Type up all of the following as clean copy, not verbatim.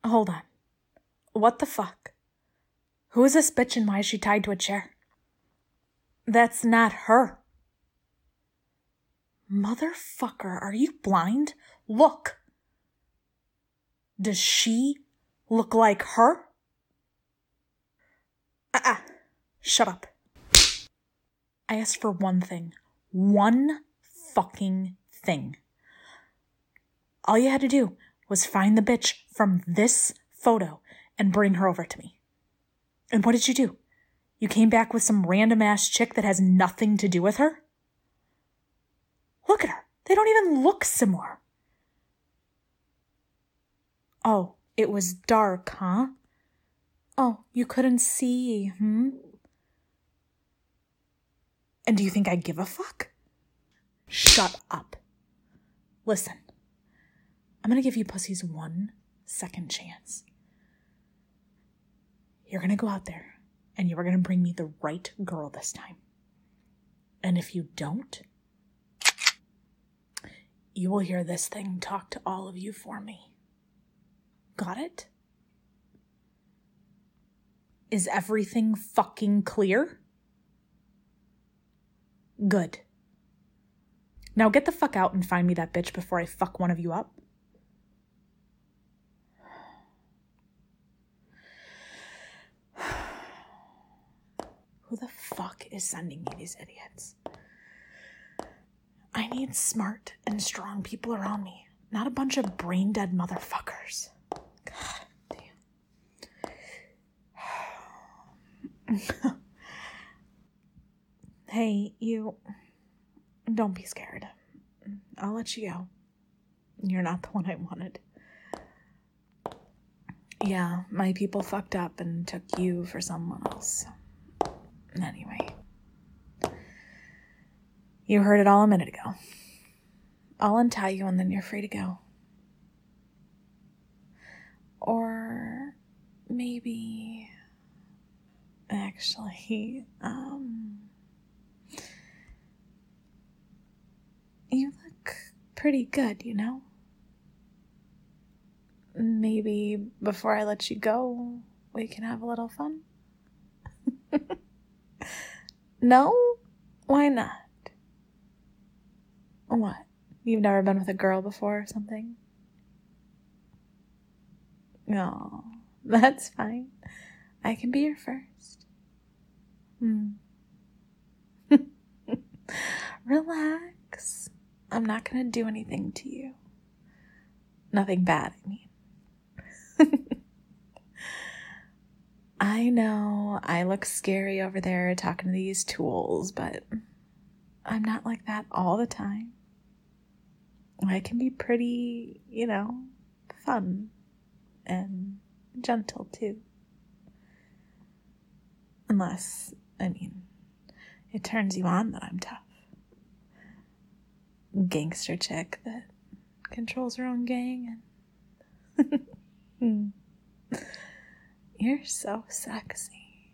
Hold on. What the fuck? Who is this bitch and why is she tied to a chair? That's not her. Motherfucker, are you blind? Look. Does she look like her? Shut up. I asked for one thing. One fucking thing. All you had to do was find the bitch from this photo and bring her over to me. And what did you do? You came back with some random ass chick that has nothing to do with her? Look at her. They don't even look similar. Oh, it was dark, huh? Oh, you couldn't see, And do you think I give a fuck? Shut up. Listen, I'm gonna give you pussies 1 second chance. You're gonna go out there and you are gonna bring me the right girl this time. And if you don't, you will hear this thing talk to all of you for me. Got it? Is everything fucking clear? Good. Now get the fuck out and find me that bitch before I fuck one of you up. Who the fuck is sending me these idiots? I need smart and strong people around me, not a bunch of brain-dead motherfuckers. God damn. Hey, you. Don't be scared. I'll let you go. You're not the one I wanted. Yeah, my people fucked up and took you for someone else. Anyway. You heard it all a minute ago. I'll untie you and then you're free to go. Or maybe... Actually, you look pretty good, you know? Maybe before I let you go, we can have a little fun? No? Why not? What? You've never been with a girl before or something? No, that's fine. I can be your first. Relax. I'm not gonna do anything to you. Nothing bad, I mean. I know I look scary over there talking to these tools, but I'm not like that all the time. I can be pretty, fun and gentle too. Unless, it turns you on that I'm tough. Gangster chick that controls her own gang and... You're so sexy.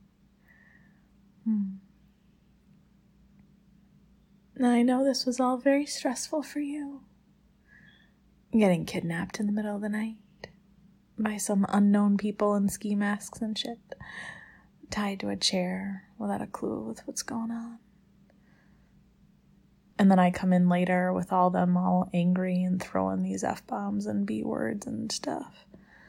I know this was all very stressful for you. Getting kidnapped in the middle of the night by some unknown people in ski masks and shit, tied to a chair without a clue with what's going on. And then I come in later with all them all angry and throwing these F-bombs and B-words and stuff.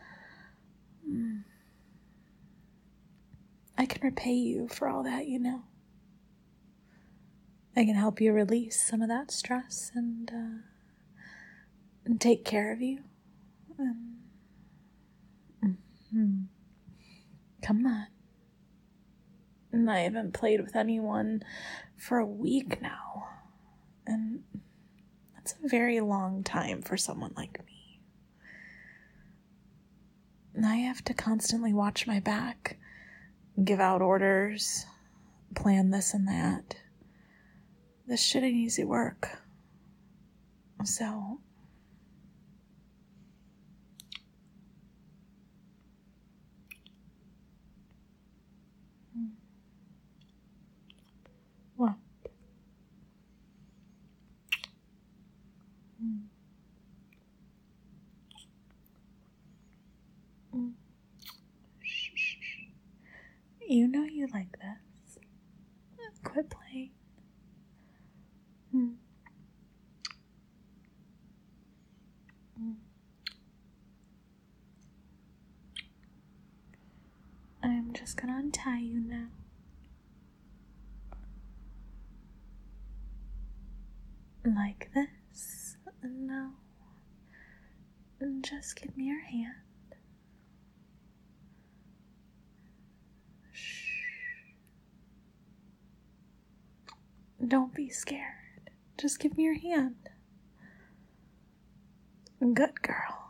I can repay you for all that, I can help you release some of that stress and take care of you. Come on. And I haven't played with anyone for a week now. And that's a very long time for someone like me. And I have to constantly watch my back, give out orders, plan this and that. This shit ain't easy work. So... What? You know you like this. Quit playing. I'm just gonna untie you now. Like this. No. Just give me your hand. Shh. Don't be scared. Just give me your hand. Good girl.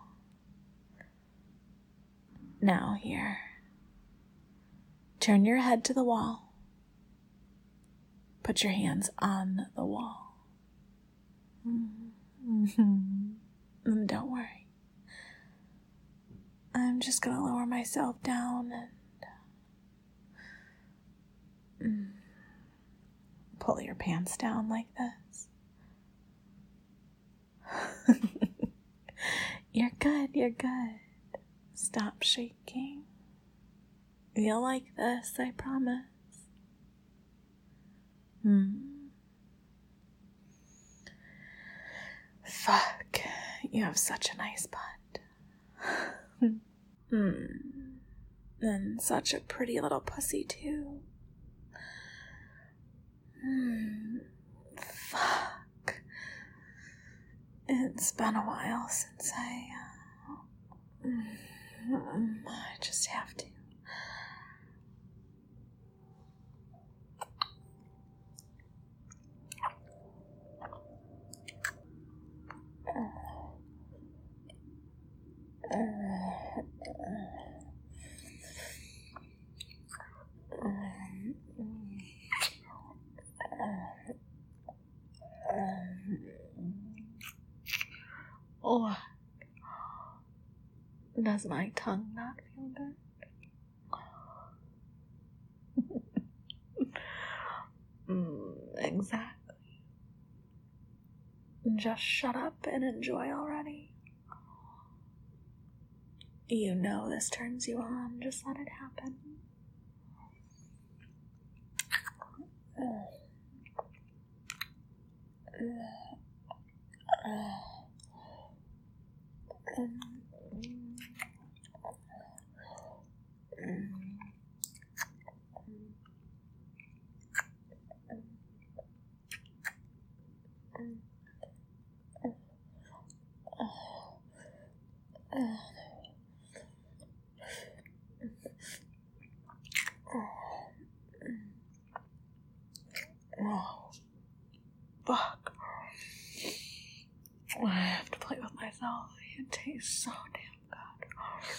Now here. Turn your head to the wall. Put your hands on the wall. Don't worry. I'm just gonna lower myself down and pull your pants down like this. You're good, you're good. Stop shaking. You'll like this, I promise. Fuck, you have such a nice butt. And such a pretty little pussy, too. Fuck. It's been a while since I just have to. Oh, does my tongue not feel good? Exactly. Just shut up and enjoy already. You know this turns you on. Just let it happen. Oh, fuck. I have to play with myself. It tastes so damn good.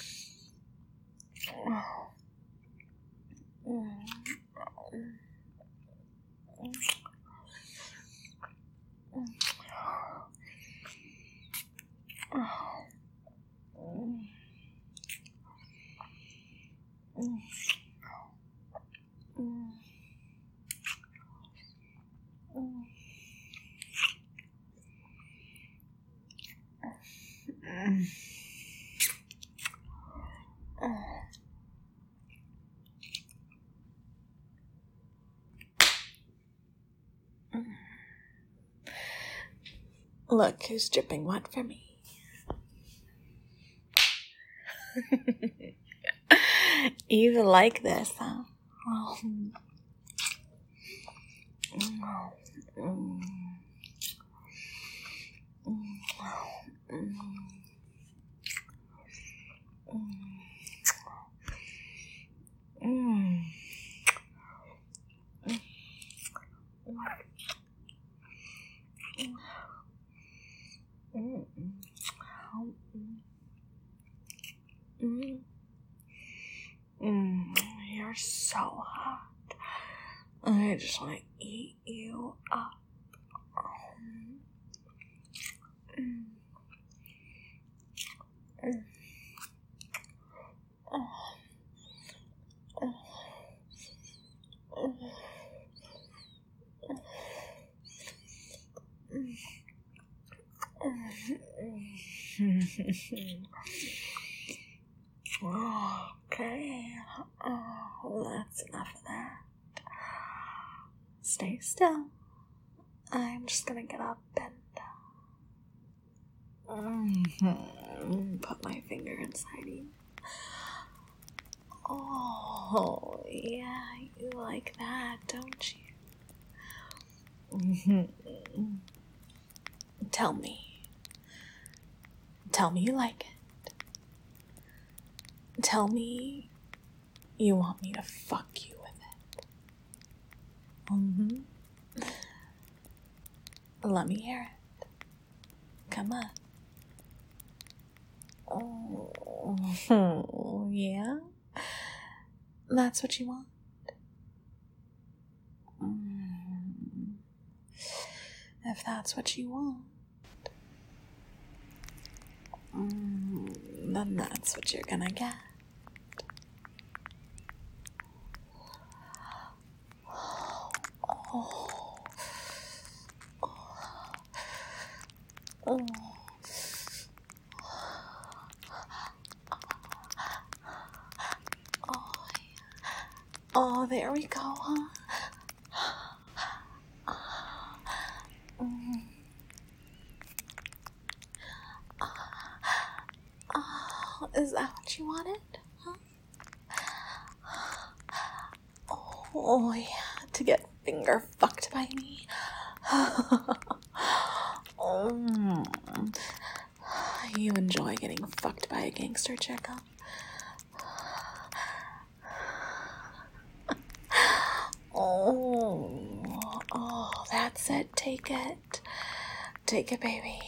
Look who's dripping wet for me. You like this, huh? You're so hot. I just want to eat you up. Okay. Oh, that's enough stay still. I'm just gonna get up and put my finger inside you. Oh, yeah, you like that, don't you? Tell me you like it. Tell me you want me to fuck you with it. Let me hear it. Come on. Oh, yeah? That's what you want? If that's what you want, then that's what you're gonna get. Oh, there we go, huh? Is that what you wanted? Huh? Oh, yeah, to get finger fucked by me. You enjoy getting fucked by a gangster chick, huh? Oh, that's it. Take it. Take it, baby.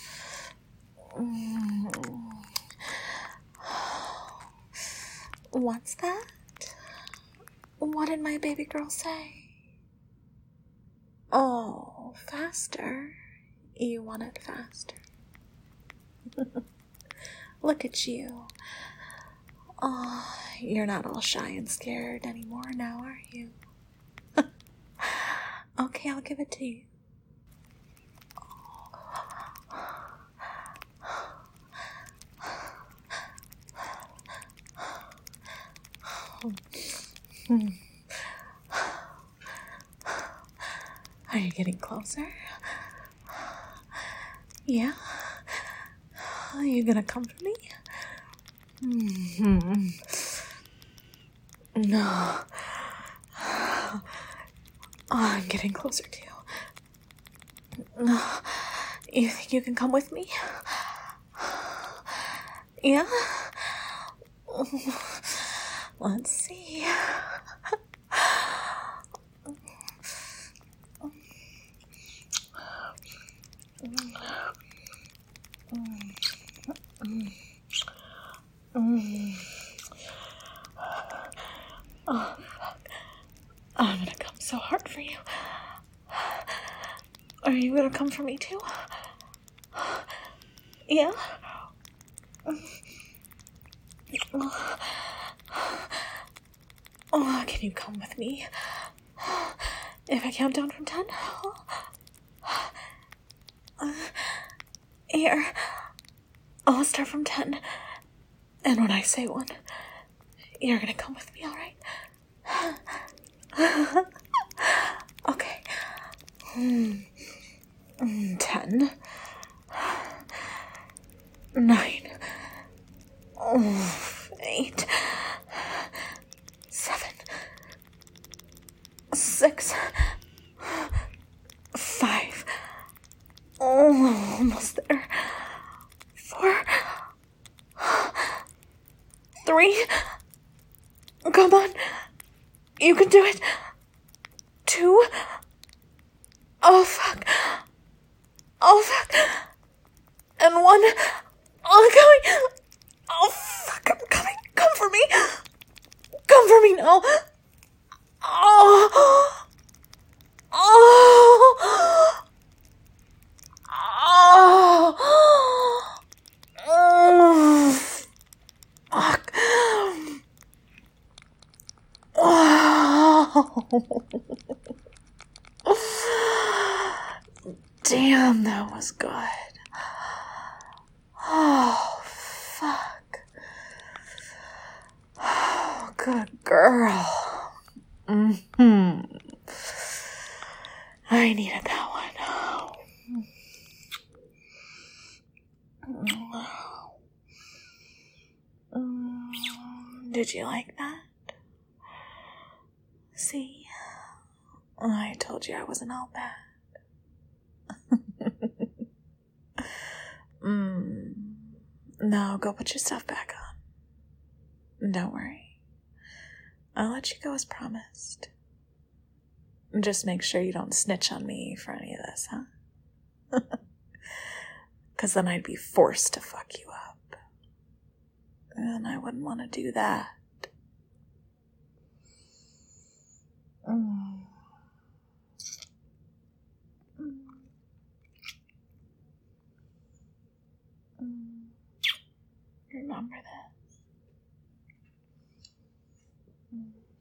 What's that? What did my baby girl say? Oh, faster. You want it faster. Look at you. Oh, you're not all shy and scared anymore now, are you? Okay, I'll give it to you. Are you getting closer? Yeah? Are you gonna come for me? No. Oh, I'm getting closer to you. You think you can come with me? Yeah? Let's see. Oh, fuck. I'm gonna come so hard for you. Are you gonna come for me too? Yeah? Oh, can you come with me? If I count down from 10? Here. I'll start from 10. And when I say 1, you're gonna come with me, alright? Okay. 10. 9. 8. 7. 6. 5. Oh, almost there. 4. 3. Come on. You can do it. 2. Oh, fuck. Oh, fuck. And 1. Oh, I'm coming. Oh, fuck. I'm coming. Come for me. Come for me now. Oh. Oh. Oh. Fuck. Oh. Damn, that was good. Oh, fuck. Oh, good girl. I needed that one. Did you like that? See? I told you I wasn't all bad. Now go put your stuff back on. Don't worry. I'll let you go as promised. Just make sure you don't snitch on me for any of this, huh? 'Cause then I'd be forced to fuck you up. And I wouldn't want to do that. Remember this.